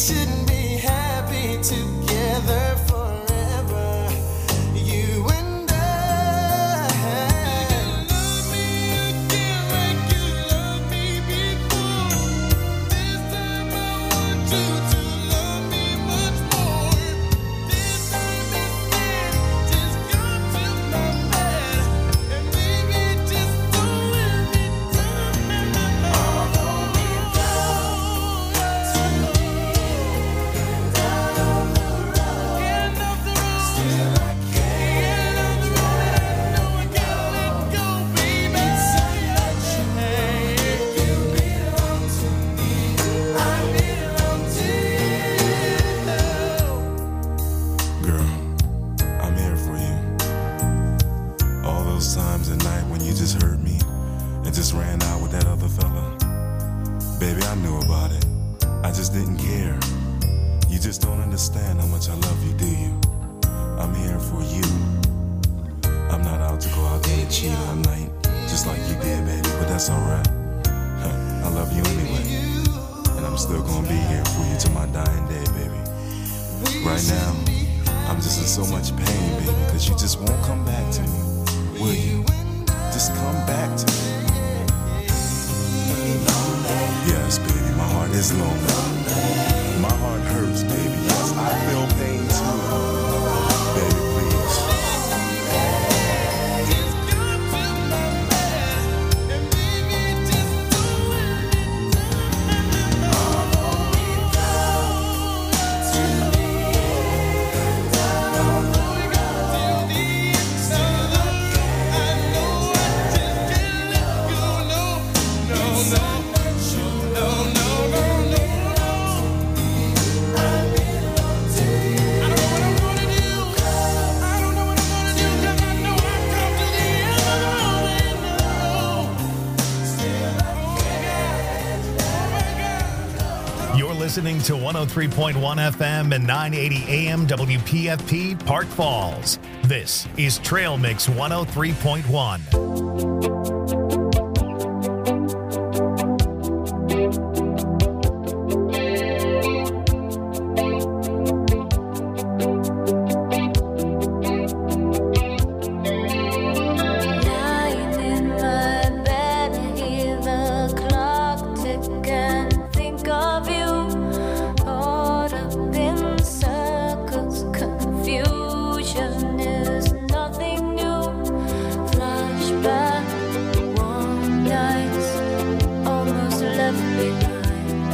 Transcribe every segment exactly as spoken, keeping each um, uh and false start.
should be happy together forever. You and I. Love me again like you loved me before. This time I want you to love me much more. This time instead, just come to my bed and baby, just don't let me down. Although we go to the end of the road, end of the road, still I can't. End of the road, and I know I gotta let go, baby. It's such a shame. You belong to me, I belong to you. Girl, I'm here for you. All those times at night when you just hurt me and just ran out with that other fella. Baby, I knew about it. I just didn't care. You just don't understand how much I love you, do you? I'm here for you. I'm not out to go out there and cheat all night, just like you did, baby, but that's alright. I love you anyway. And I'm still gonna be here for you till my dying day, baby. Right now, I'm just in so much pain, baby, because you just won't come back to me. Will you? Just come back to me. Yes, baby, my heart is lonely. My heart hurts, baby. Yes, I feel pain too. Baby, please. Just come to my bed and baby, just don't let me down. Although we go to the end of the road, till the end, still I can't. I know I just can't let go. No, no, no, no, no, no, no, no. I belong to you. I don't know what I'm gonna do. I don't know what I'm gonna do 'cause I know I've come to the end of the road, end of the road. Still I can't. Oh my God. You're listening to one oh three point one F M and nine eighty A M W P F P Park Falls. This is Trail Mix one oh three point one. Lying in my bed, I hear the clock tick and think of you. Caught up in circles, confusion is nothing new. Flashback, warm nights, almost left behind.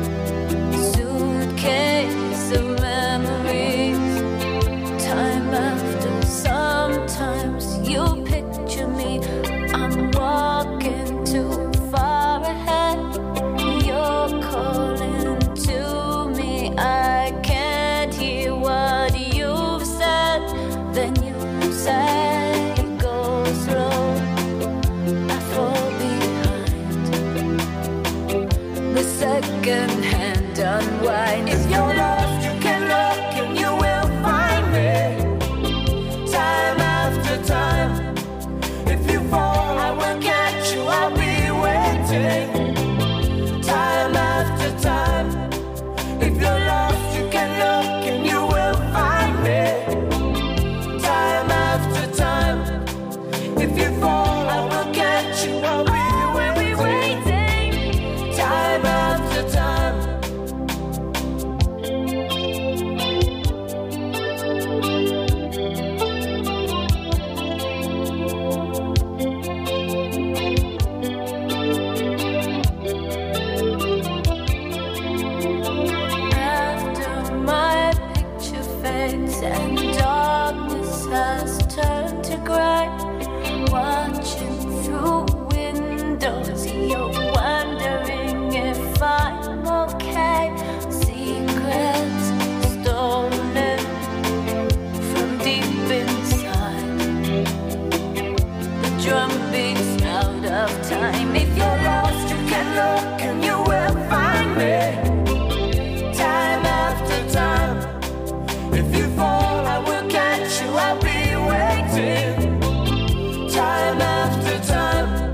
Suitcase of memories. Time after, sometimes you picture me. I'm walking too far ahead. You're calling to me. I can't hear what you've said. Then you say, go slow. I fall behind. The second hand unwind. If you're lost, you can look and you will find me. Time after time. If you fall, I will catch you. I'll be waiting. Time after time. If you're lost, you can look and you will find me. Time after time. If you fall, I will catch you. I'll be waiting. Time after time. After my picture fades and darkness has turned to gray, watching through windows, you're wondering if I'm okay. Secrets stolen from deep inside. The drum beats out of time. If you're lost, you can look and you will find me. Time after time. If you fall, I will catch you. I'll be waiting. Time after time.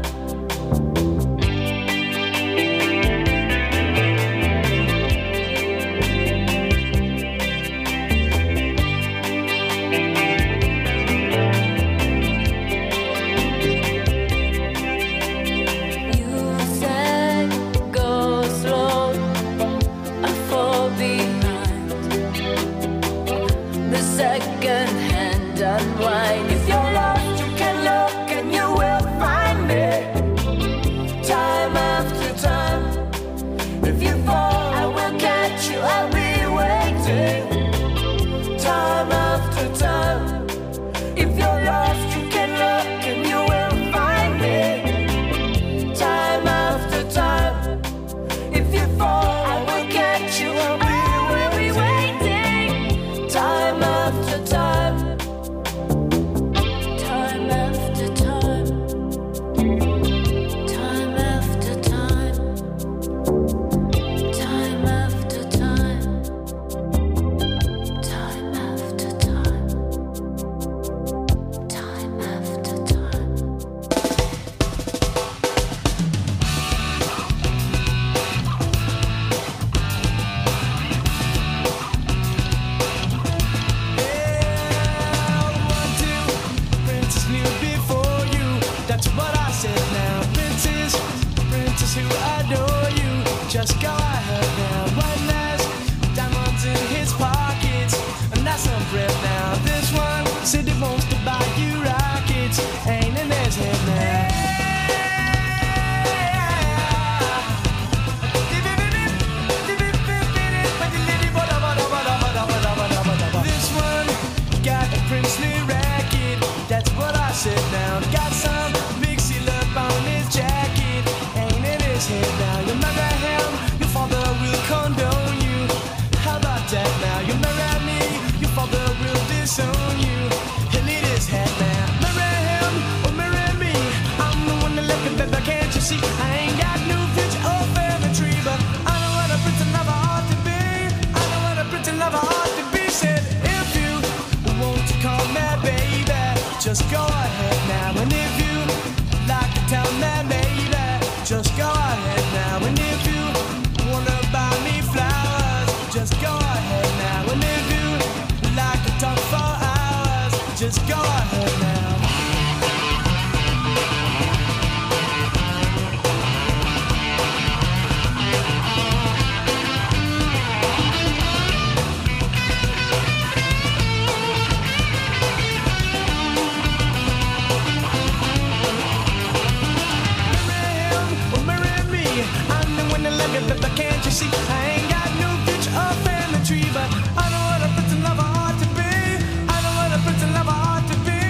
See, I ain't got no future or family tree, but I know what a prince and lover ought to be. I know what a prince and lover ought to be.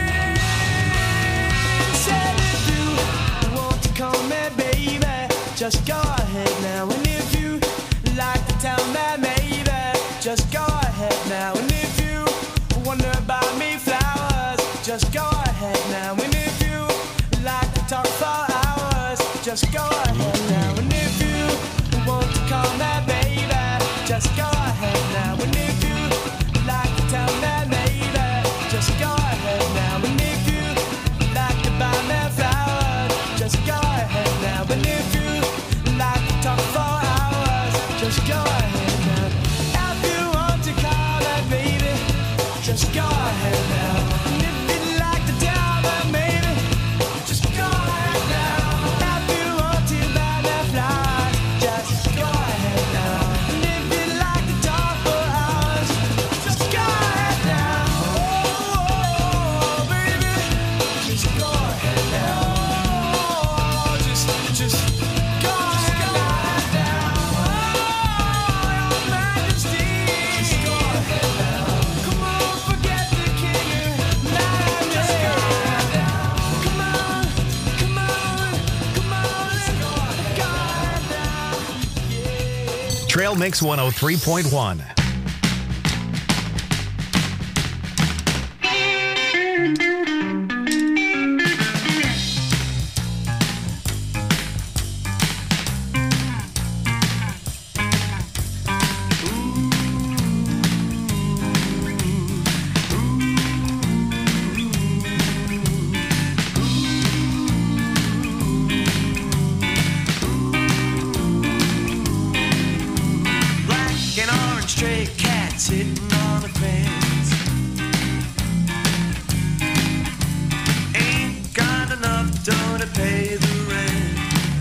Said if you want to call me baby, just go ahead now. And if you like to tell me maybe, just go ahead now. And if you wonder about me flowers, just go ahead now. And if you like to talk for hours, just go ahead now. And if you want to call me baby, just go ahead now. And if you like to tell me maybe, just go ahead now. And if you like to buy me flowers, just go ahead now. And if you like to talk for hours, just go ahead now. If you want to call me baby, just go ahead now. And if you'd like to tell me maybe, just go ahead now. If you want to buy me flowers, just go ahead now. And if you'd like to talk for hours, just go ahead now. Oh, baby, just go ahead now. Oh, just, just go ahead now. Oh, your Majesty, just go ahead now. Come on, forget the king and majesty. Come on, come on, come on, let's go ahead now. Yeah. Trail Mix one oh three point one. Black and orange stray cat sitting on the fence. Ain't got enough dough to pay the rent.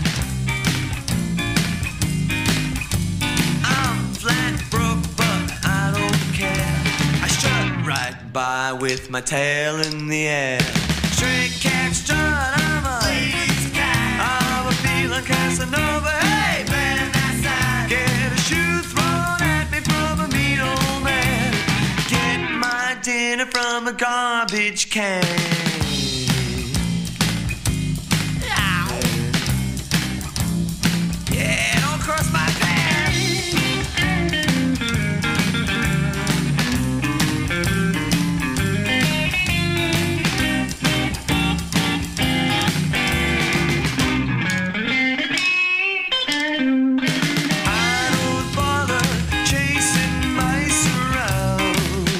I'm flat broke, but I don't care. I strut right by with my tail in the air. Stray cat strut, I'm a lady's cat. I'm a feeling Casanova. Hey, man, that's that. Get a shoe thrown at me from a mean old man. Get my dinner from a garbage can. Yeah, don't cross my path. I don't bother chasing mice around.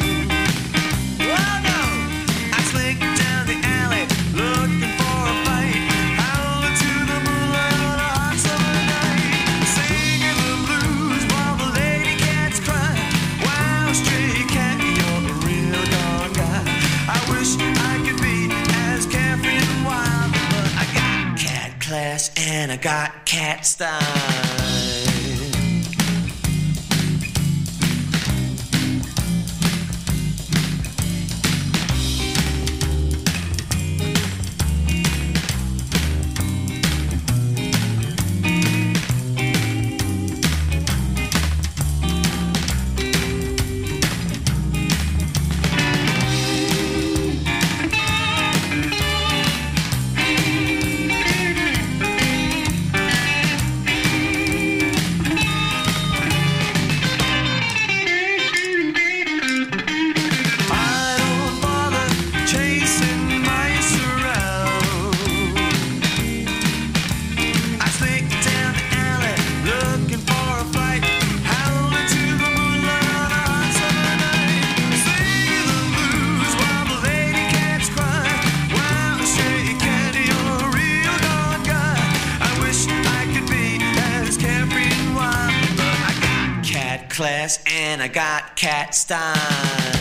Oh no, I slink down the alley looking for a fight, howling to the moonlight on a hot summer night, singing the blues while the lady cats cry. Wow, stray cat, you're a real dog guy. I wish I could be as carefree and wild, but I got cat class and I got cat style. I don't bother chasing mice around. I slink down the alley looking for a fight, howling to the moonlight on a hot summer night, singing the blues while the lady cats cry. Wow, stray cat, you're a real dog guy. I wish I could be as carefree and wild, but I got cat class and I got cat style.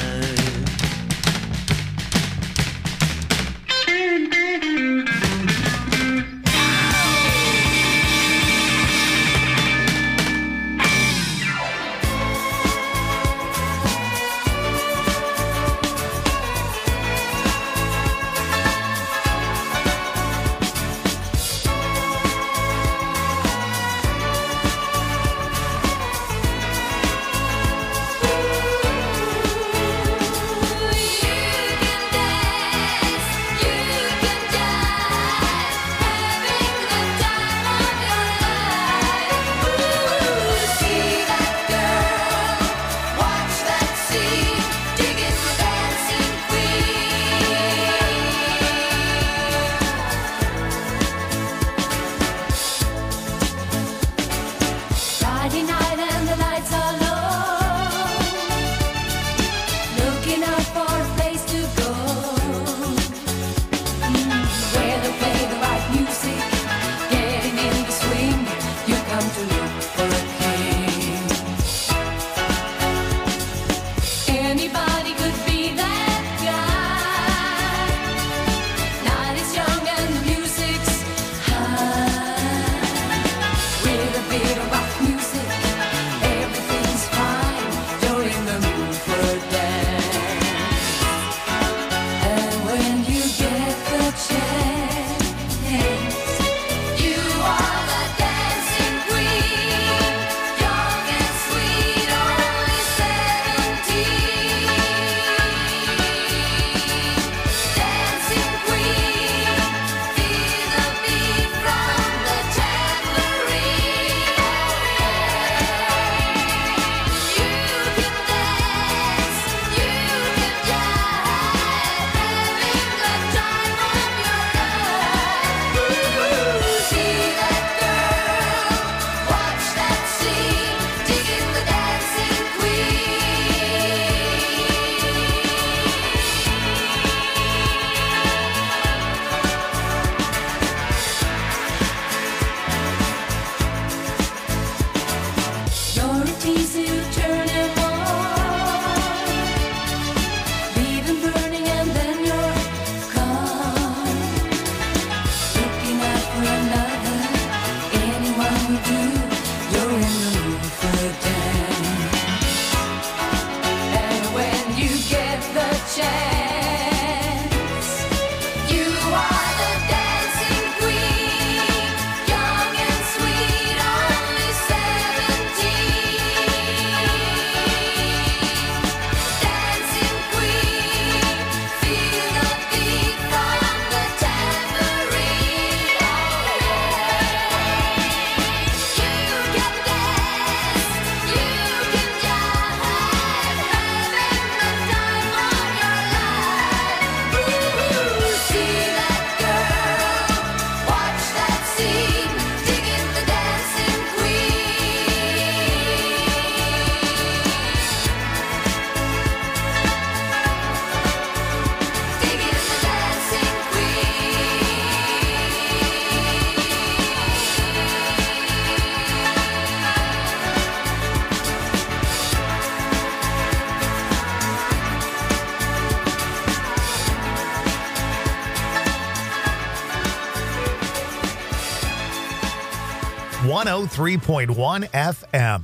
one oh three point one F M.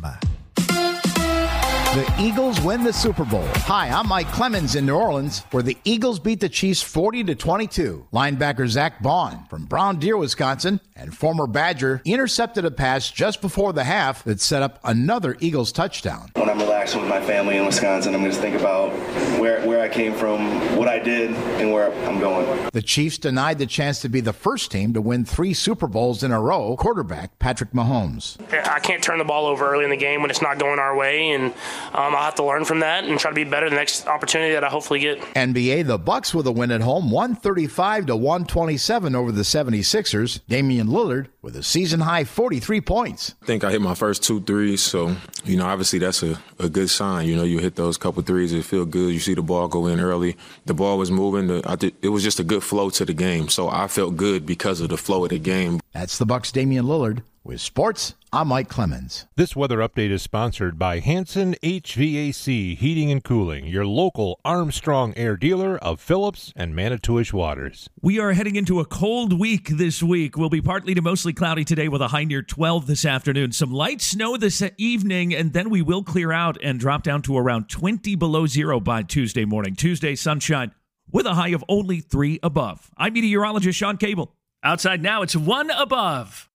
The Eagles win the Super Bowl. Hi, I'm Mike Clemens in New Orleans, where the Eagles beat the Chiefs forty to twenty-two. Linebacker Zach Bond from Brown Deer, Wisconsin, and former Badger intercepted a pass just before the half that set up another Eagles touchdown. When I'm relaxing with my family in Wisconsin, I'm just thinking about where, where I came from, what I did, and where I'm going. The Chiefs denied the chance to be the first team to win three Super Bowls in a row, quarterback Patrick Mahomes. I can't turn the ball over early in the game when it's not going our way, and um, I'll have to learn from that and try to be better the next opportunity that I hopefully get. N B A, the Bucks with a win at home, one thirty-five to one twenty-seven over the seventy-sixers. Damian Lillard with a season-high forty-three points. I think I hit my first two threes, so, you know, obviously that's a, a good sign. You know, you hit those couple threes, it feel good. You see the ball go in early. The ball was moving. The, I did, it was just a good flow to the game, so I felt good because of the flow of the game. That's the Bucks' Damian Lillard. With sports, I'm Mike Clemens. This weather update is sponsored by Hanson H V A C Heating and Cooling, your local Armstrong Air dealer of Phillips and Manitowish waters. We are heading into a cold week this week. We'll be partly to mostly cloudy today with a high near twelve this afternoon. Some light snow this evening, and then we will clear out and drop down to around twenty below zero by Tuesday morning. Tuesday, sunshine with a high of only three above. I'm meteorologist Sean Cable. Outside now, it's one above.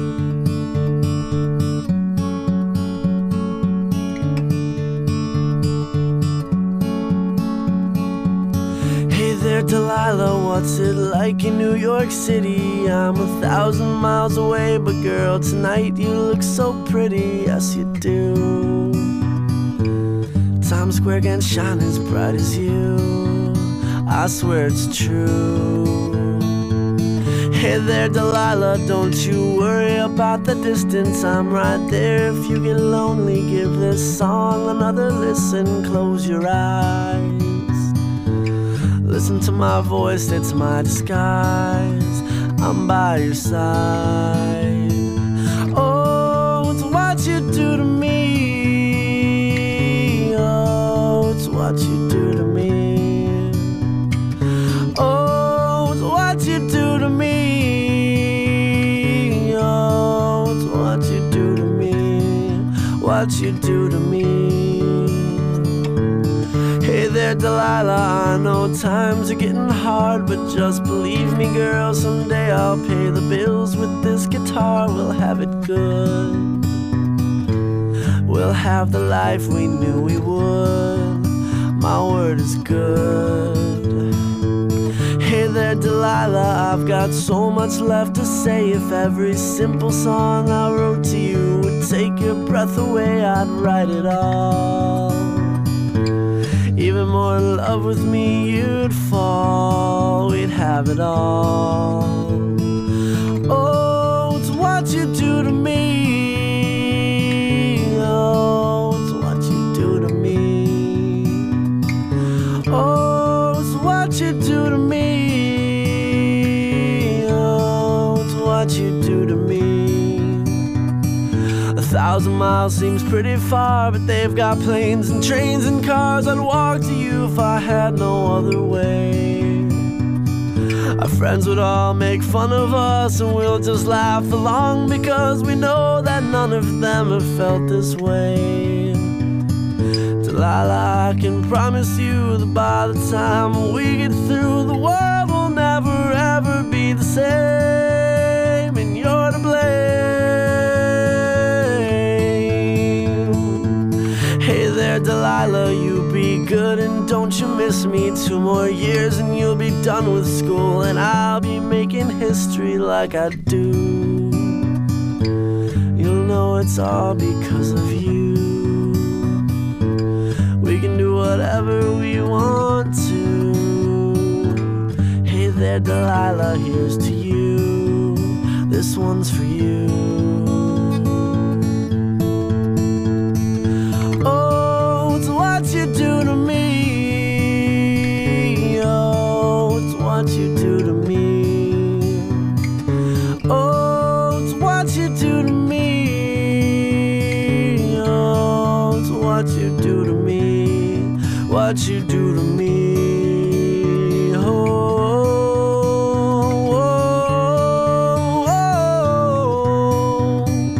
There, Delilah, what's it like in New York City? I'm a thousand miles away, but girl, tonight you look so pretty, yes you do. Times Square can shine as bright as you, I swear it's true. Hey there, Delilah, don't you worry about the distance, I'm right there. If you get lonely, give this song another listen, close your eyes. Listen to my voice, it's my disguise. I'm by your side. Oh, it's what you do to me. Oh, it's what you do to me. Oh, it's what you do to me. Oh, it's what you do to me. What you do to me. Hey there, Delilah, I know times are getting hard, but just believe me, girl, someday I'll pay the bills with this guitar. We'll have it good. We'll have the life we knew we would. My word is good. Hey there, Delilah, I've got so much left to say. If every simple song I wrote to you would take your breath away, I'd write it all. Even more in love with me, you'd fall. We'd have it all. Oh, it's what you do to me. Oh, it's what you do to me. Oh, it's what you do to me. Oh, it's what you do to me. A thousand miles seems pretty far, but they've got planes and trains and cars. I'd walk to you if I had no other way. Our friends would all make fun of us, and we'll just laugh along, because we know that none of them have felt this way. Delilah, I can promise you that by the time we get through, the world will never ever be the same, and you're to blame. Hey there, Delilah, you be good and don't you miss me. Two more years and you'll be done with school, and I'll be making history like I do. You'll know it's all because of you. We can do whatever we want to. Hey there, Delilah, here's to you. This one's for you. Oh, it's what you do to me. Oh, it's what you do to me. Oh, it's what you do to me. Oh, it's what you do to me. What you do to me. Oh. Oh,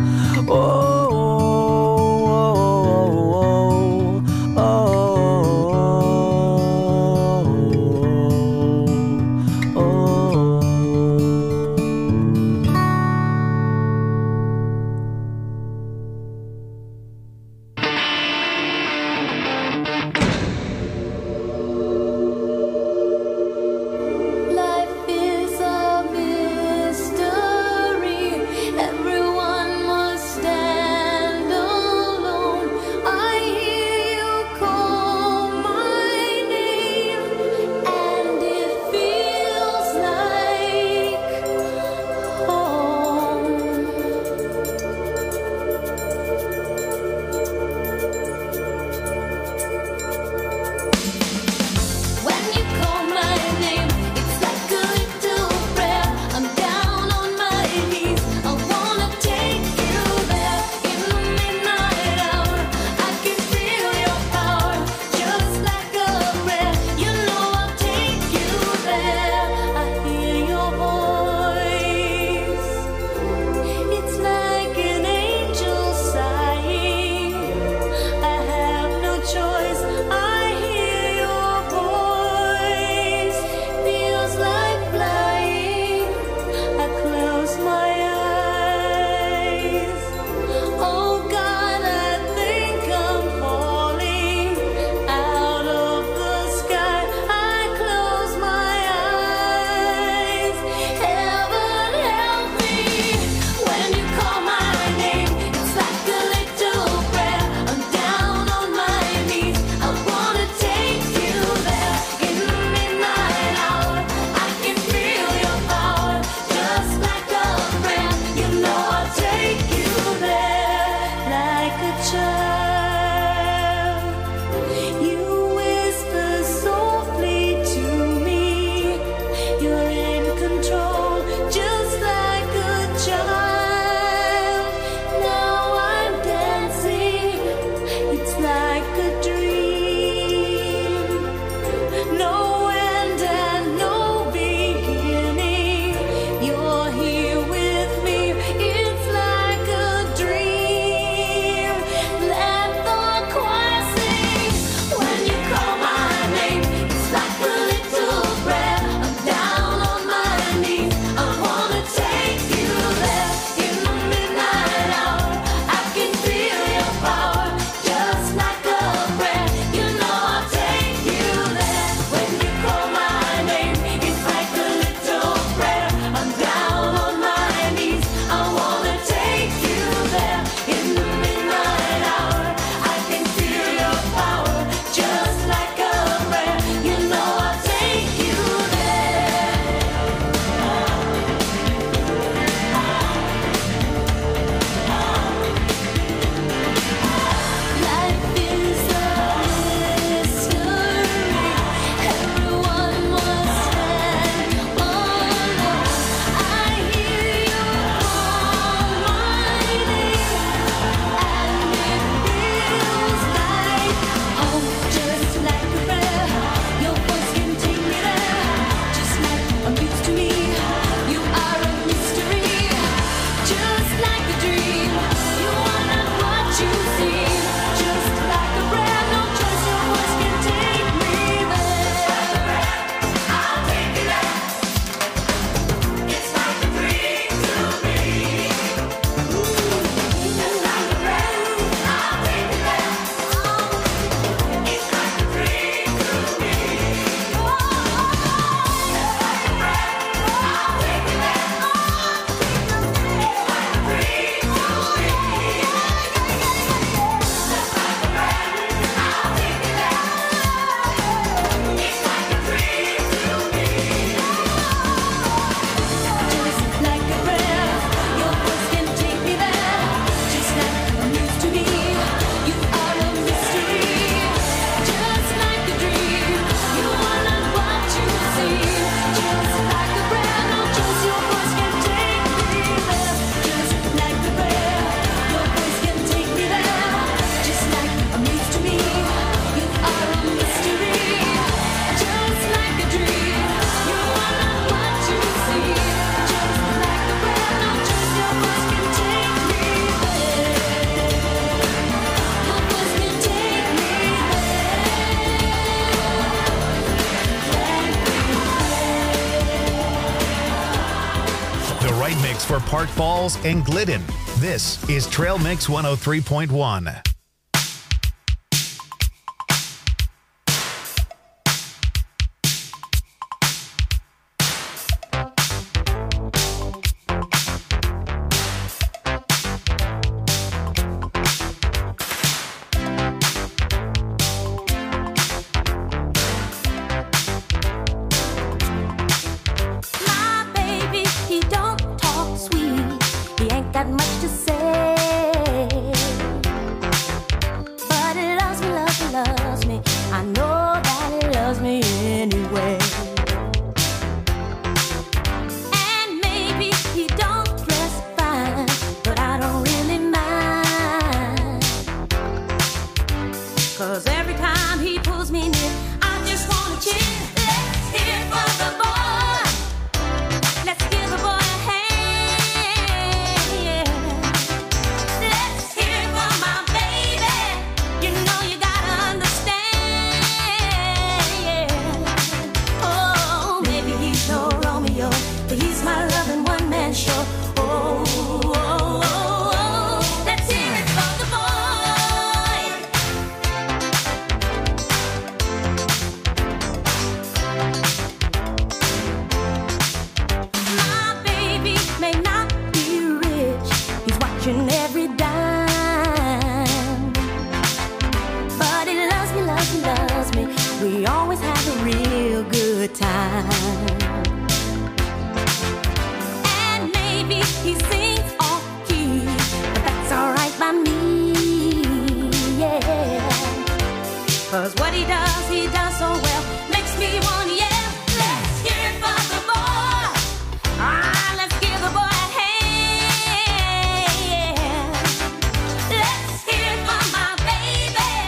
right mix for Park Falls and Glidden. This is Trail Mix one oh three point one.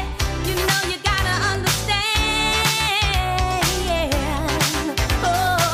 Oh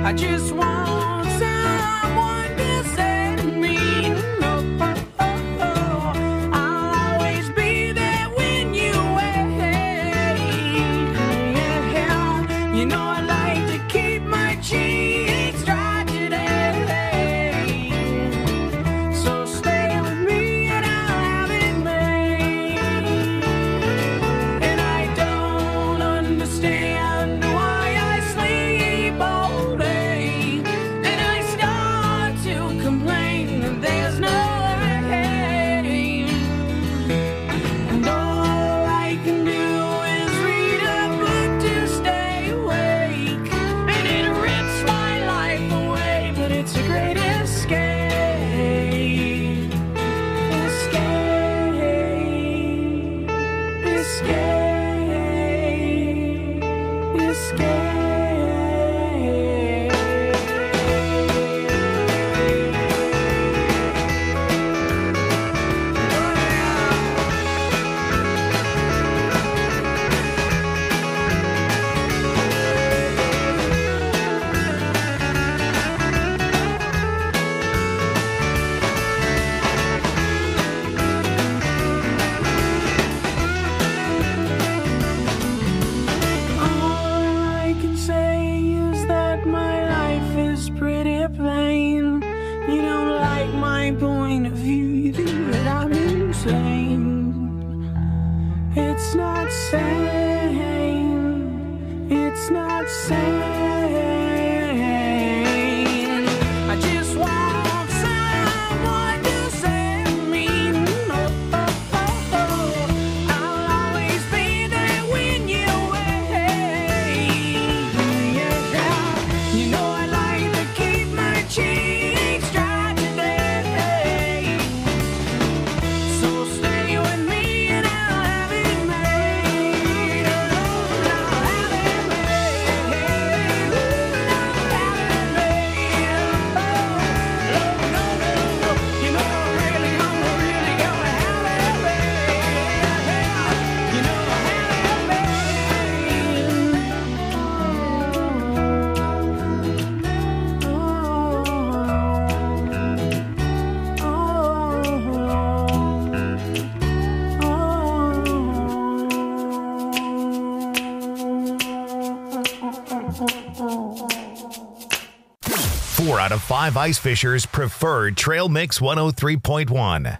I just want someone to say to me, no, I'll always be there when you wait. Yeah, you know I like to keep my cheeks dry today. So stay with me and I'll have it made. And I don't understand why I sleep all day. And I start to complain that there's no way. And all I can do is read a book to stay awake. And it rips my life away, but it's a great escape. Escape. Escape. Escape. All I can say is that my life is pretty plain. You don't like my point of view, you think that I'm insane. It's not sane. It's not sane. I just want someone to say to me, no, I'll always be there when you wait. Yeah, you know I like to keep my cheeks dry today. So stay with me and I'll have it made. I'll have it made. I'll have it made. Oh, no, no, no. You know I really, I'm really gonna have it made. You know I have Four out of five ice fishers prefer Trail Mix one oh three point one.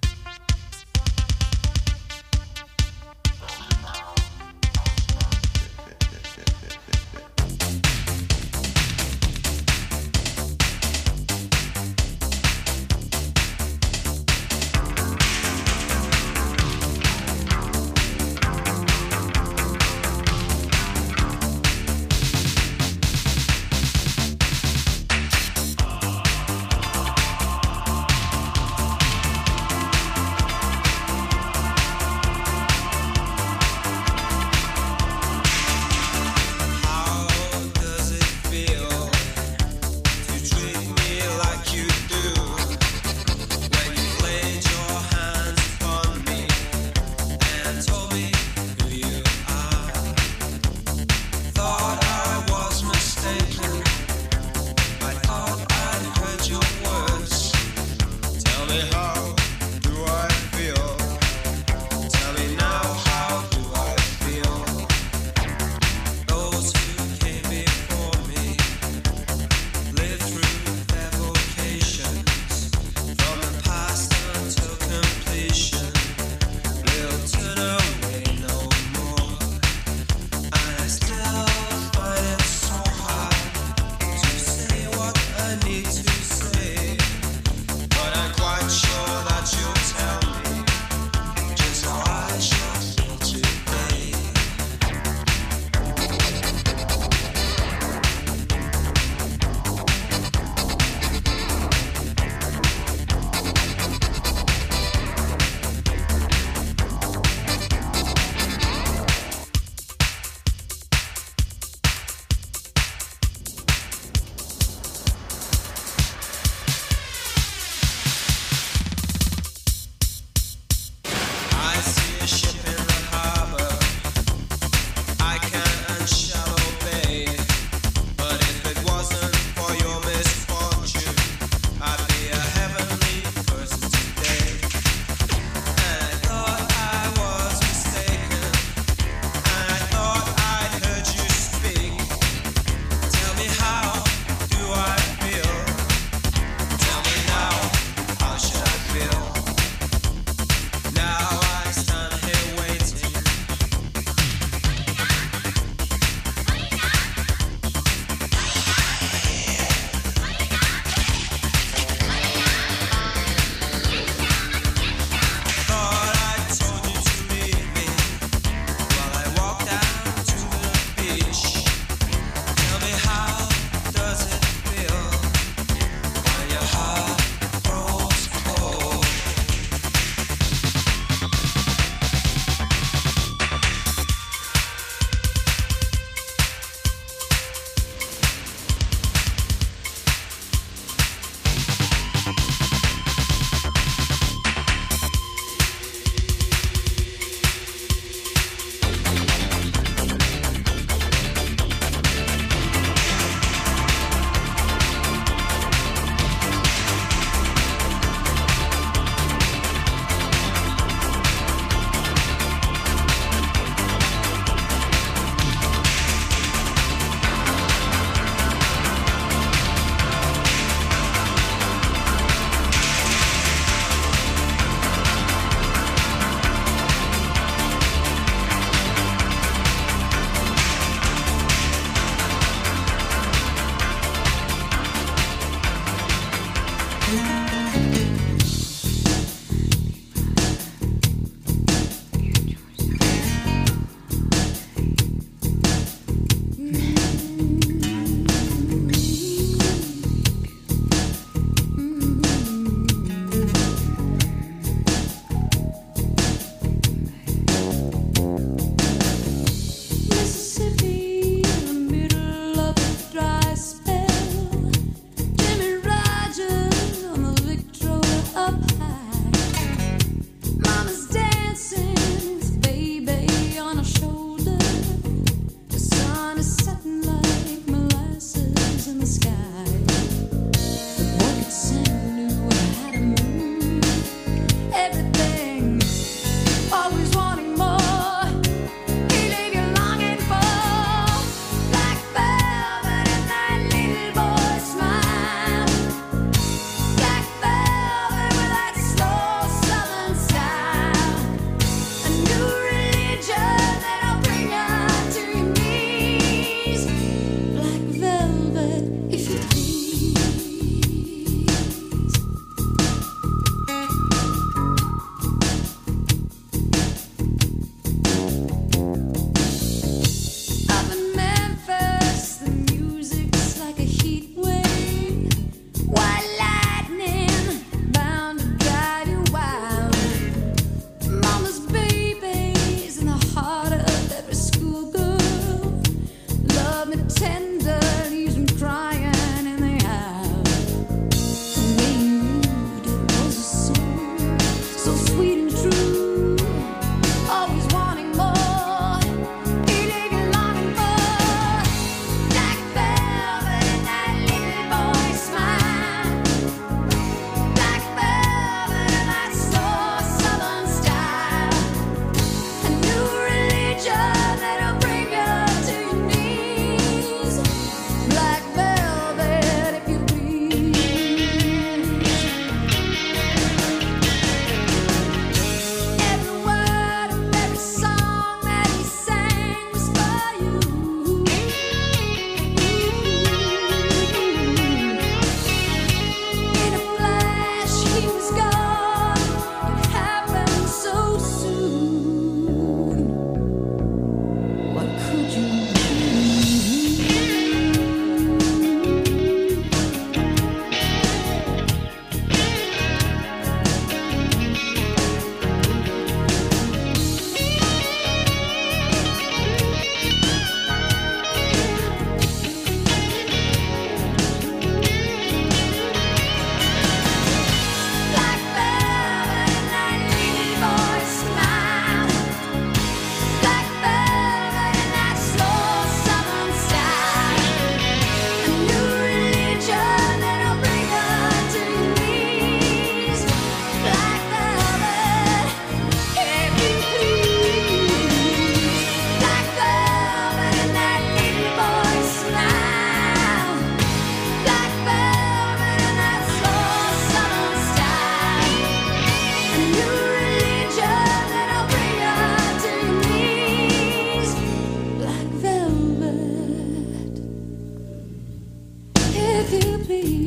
If you please.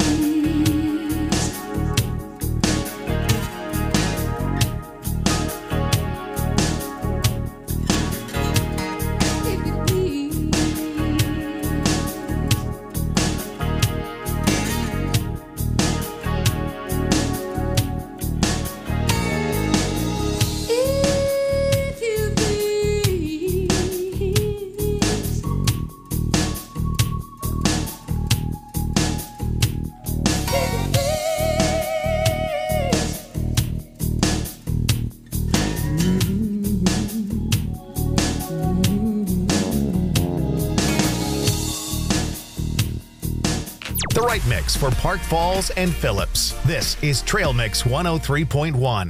The right mix for Park Falls and Phillips. This is Trail Mix one oh three point one.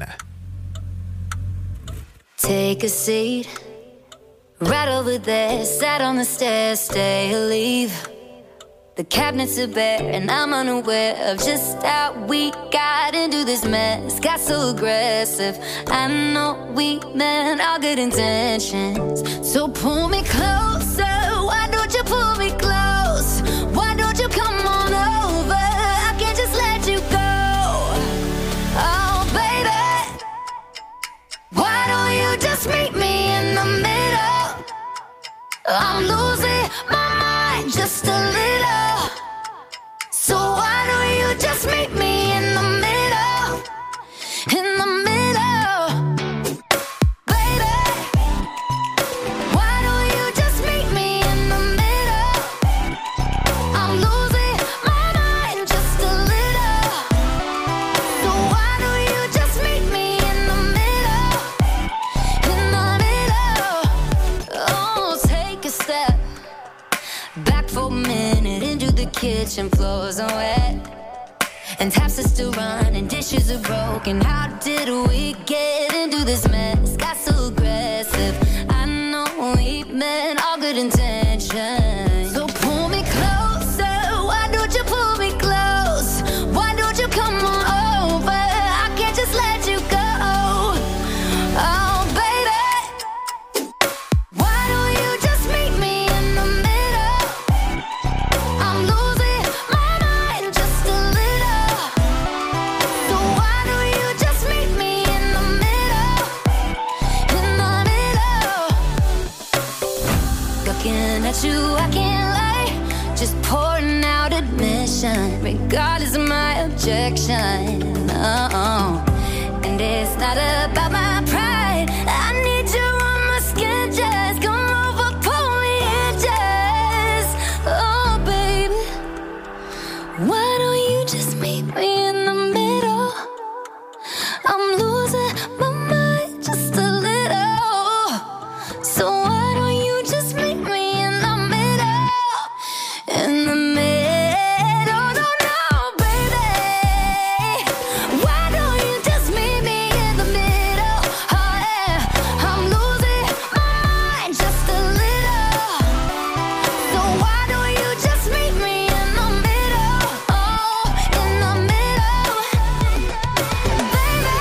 Take a seat right over there. Sat on the stairs, stay or leave. The cabinets are bare and I'm unaware of just how we got into this mess. Got so aggressive. I know we meant all good intentions. So pull me closer. Why don't you pull me close? Why don't you come on over? I can't just let you go. Oh, baby. Why don't you just meet me in the middle? I'm losing my mind just a little. So why don't you just meet me in the middle? In the middle. Baby. Why don't you just meet me in the middle? I'm losing my mind just a little. So why don't you just meet me in the middle? In the middle. Oh, take a step back for a minute into the kitchen. Floors are wet and taps are still running, dishes are broken. How did we get into this mess? Got so aggressive. I know we meant all good intentions. So pull me closer. Why don't you pull me close? Why don't you come on over? I can't just let you go. Oh, baby. Why don't you just meet me in the middle? I'm losing my mind just a little. So why don't you just meet me in the middle? In the middle. Looking at you, I can't lie. Just pouring out admission, regardless of my objection. Oh, and it's not about my pride. I need you on my skin, just come over, pull me in, just. Oh, baby. Why don't you just meet me in the middle? I'm losing my mind just a little. So why don't you just meet me in the middle? In the middle, no, no, baby. Why don't you just meet me in the middle? Oh, yeah. I'm losing my mind just a little. So why don't you just meet me in the middle? Oh, in the middle, baby.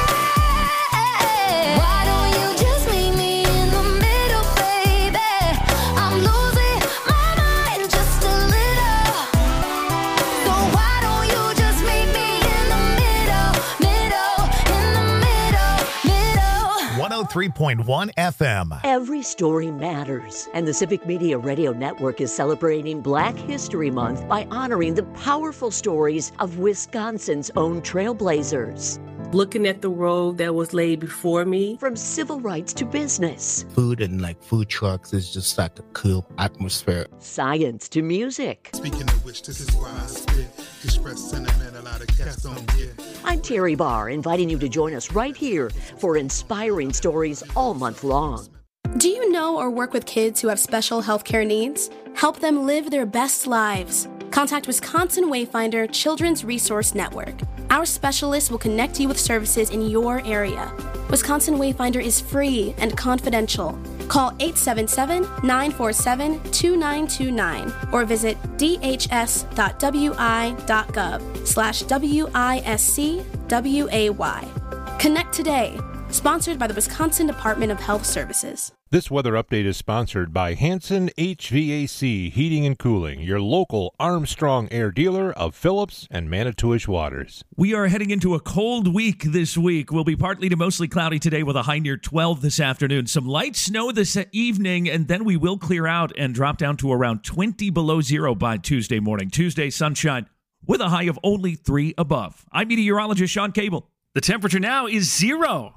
Why don't you just meet me in the middle, baby? I'm losing my mind just a little. So why don't you just meet me in the middle, middle, in the middle, middle. one oh three point one F M. Every story matters, and the Civic Media Radio Network is celebrating Black History Month by honoring the powerful stories of Wisconsin's own trailblazers. Looking at the road that was laid before me. From civil rights to business. Food and like food trucks is just like a cool atmosphere. Science to music. Speaking of which, this is why I spit. Express sentiment a lot of cats don't get. I'm Terry Barr, inviting you to join us right here for inspiring stories all month long. Do you know or work with kids who have special healthcare needs? Help them live their best lives. Contact Wisconsin Wayfinder Children's Resource Network. Our specialists will connect you with services in your area. Wisconsin Wayfinder is free and confidential. Call eight seven seven, nine four seven, two nine two nine or visit d h s dot w i dot gov slash W I S C W A Y. Connect today. Sponsored by the Wisconsin Department of Health Services. This weather update is sponsored by Hanson H V A C Heating and Cooling, your local Armstrong Air dealer of Phillips and Manitowish Waters. We are heading into a cold week this week. We'll be partly to mostly cloudy today with a high near twelve this afternoon. Some light snow this evening, and then we will clear out and drop down to around twenty below zero by Tuesday morning. Tuesday, sunshine with a high of only three above. I'm meteorologist Sean Cable. The temperature now is zero.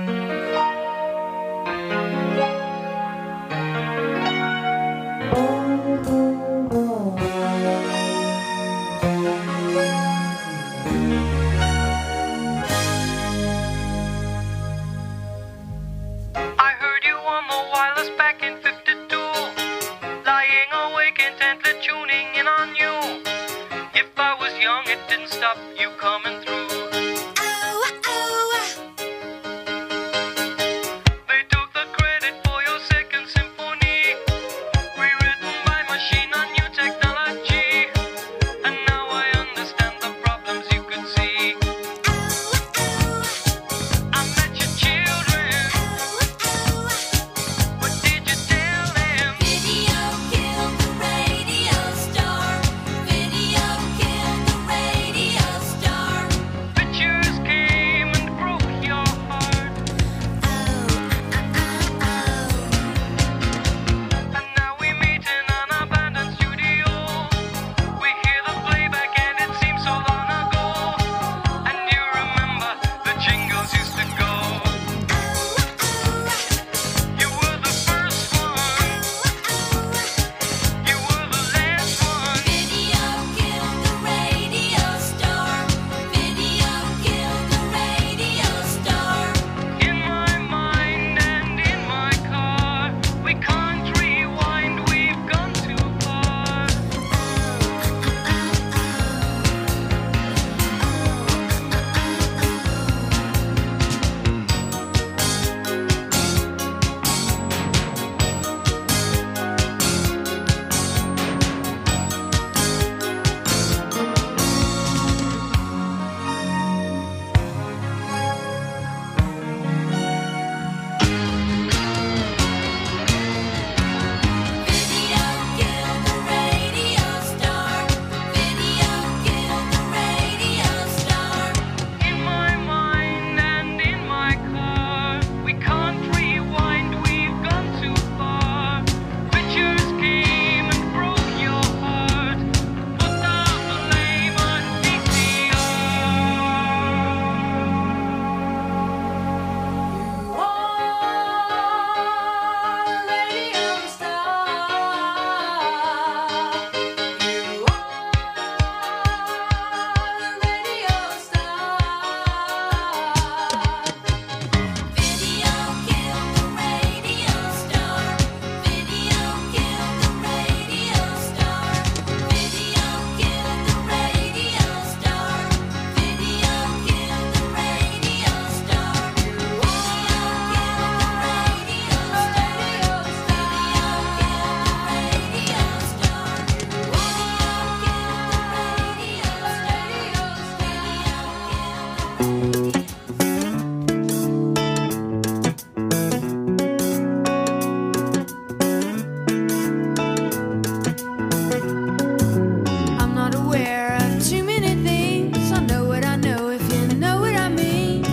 You coming through. Oh, oh. They took the credit for your second symphony, rewritten by machine on new technology, and now I understand the problems you could see. Oh, oh. I met your children. Oh, oh. What did you tell them? Video killed the radio star. Video killed the radio star. Pictures came and broke your heart. Oh, oh, oh, oh. And now we meet in an abandoned studio. We hear the playback and it seems so long ago. And you remember the jingles used to go. Oh, oh. You were the first one. You were the last one. Video killed the radio star. Video killed the radio star. In my mind and in my car, we can't rewind, we've gone too far. Video killed the radio star. Video killed the radio star. In my mind and in my car, we can't rewind, we've gone too far. Pictures came and broke your heart. Put down the blame on V C R. You are a radio star. You are a radio star. Video killed the radio star. Video killed the radio star. Video killed the radio star. Video killed the radio star. You are killed the radio I'm not aware of too many things. I know what I know if you know what I mean.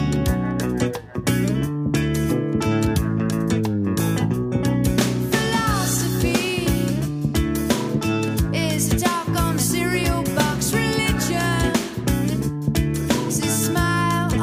Philosophy is a talk on a cereal box. Religion is a smile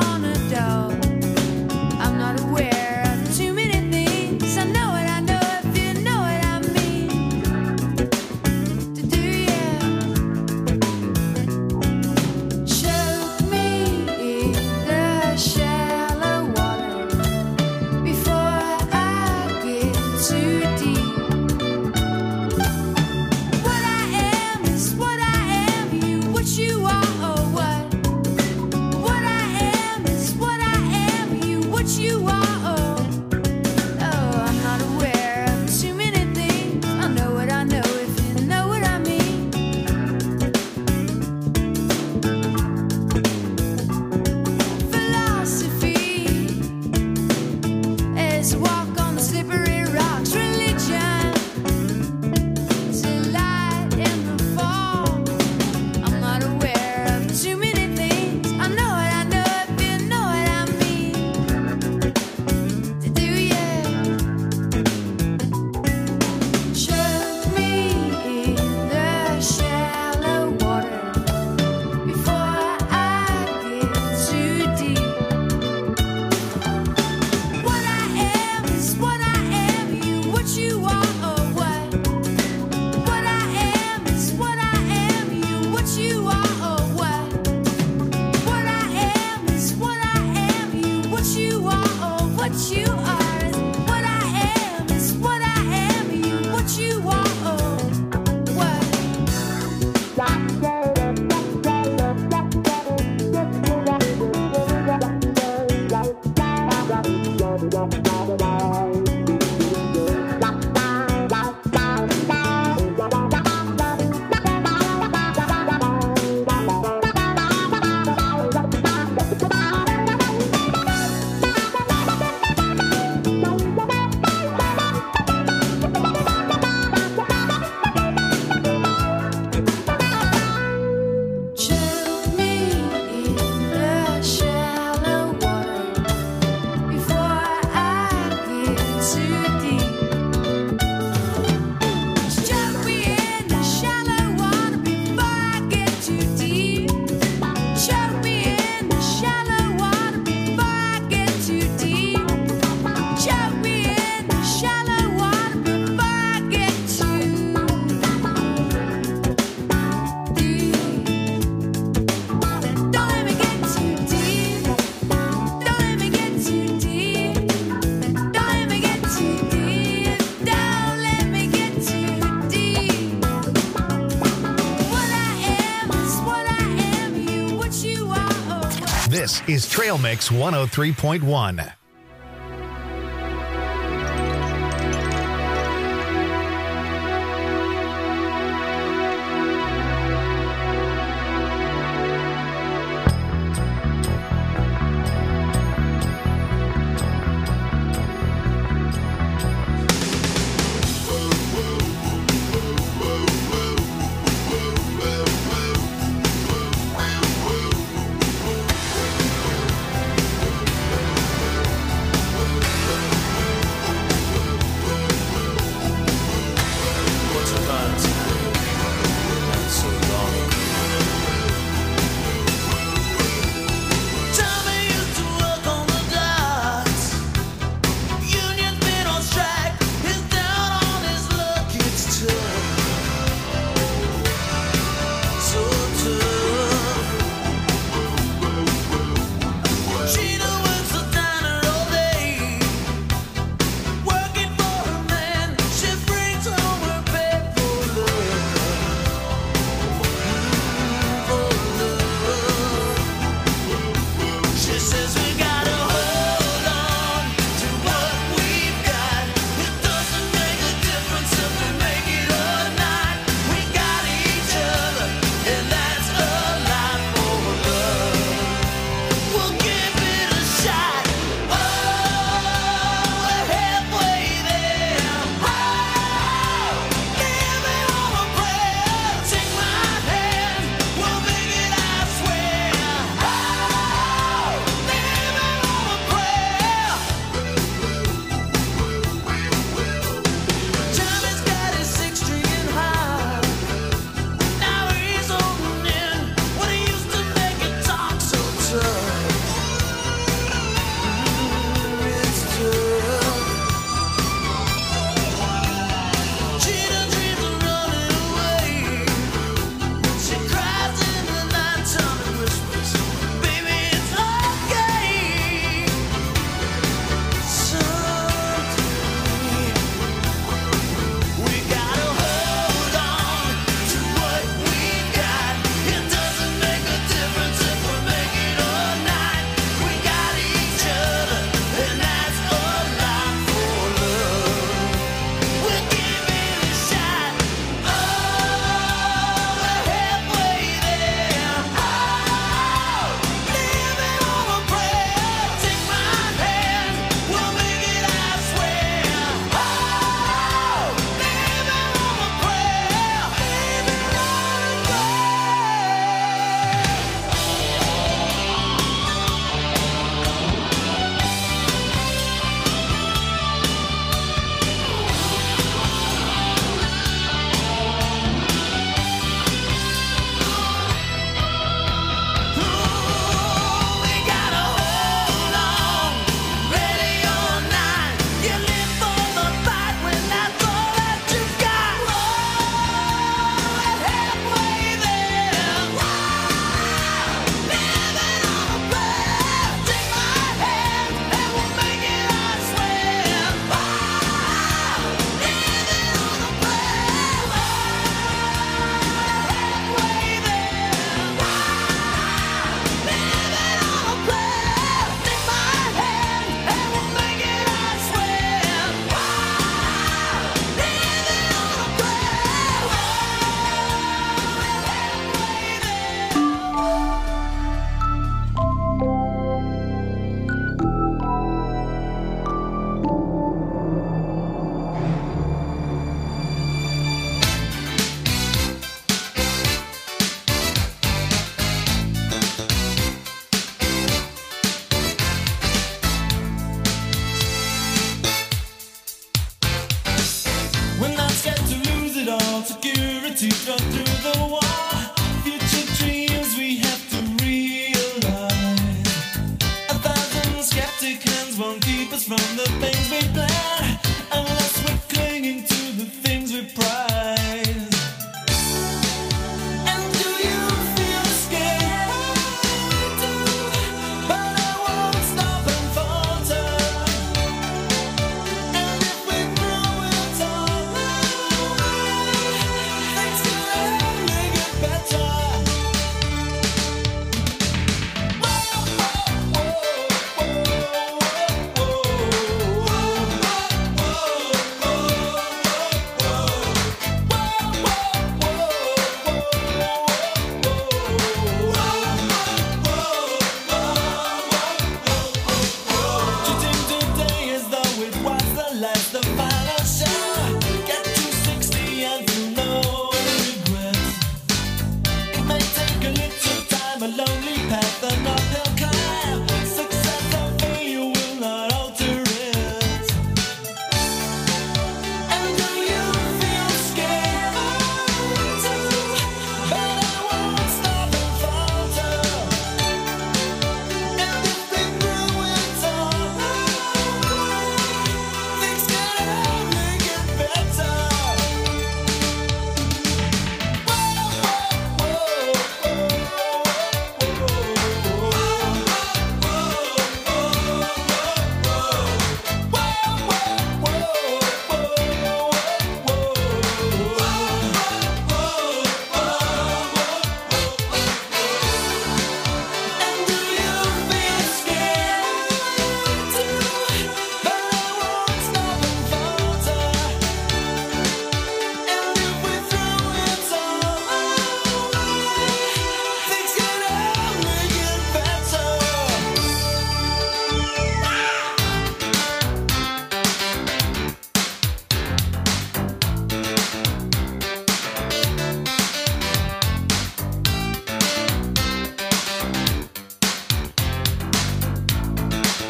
This is Trail Mix one oh three point one. security cut through the wall. Future dreams we have to realize. A thousand skeptic hands won't keep us from